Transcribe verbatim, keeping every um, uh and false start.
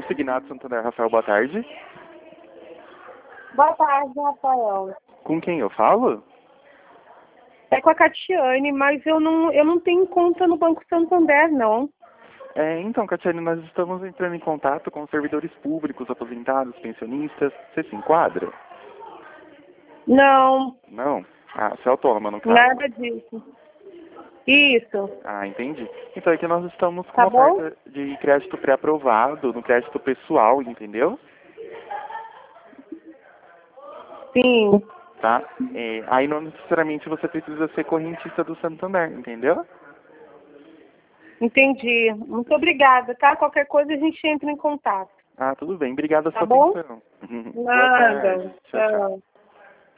Consignado Santander, Rafael, boa tarde. Boa tarde, Rafael. Com quem eu falo? É com a Catiane, mas eu não, eu não tenho conta no Banco Santander, não. É, então, Catiane, nós estamos entrando em contato com servidores públicos, aposentados, pensionistas. Você se enquadra? Não, Não? Ah, você é autônoma, no caso. nada disso. Isso, Ah, entendi. Então, aqui nós estamos com tá uma bom? oferta de crédito pré-aprovado, no crédito pessoal, entendeu? Sim. Tá? É, aí não necessariamente você precisa ser correntista do Santander, entendeu? Entendi. Muito obrigada, tá? Qualquer coisa a gente entra em contato. Ah, tudo bem. Obrigado a Tá sua bom? atenção. Boa Nada. tarde. Tchau, tchau. Tchau.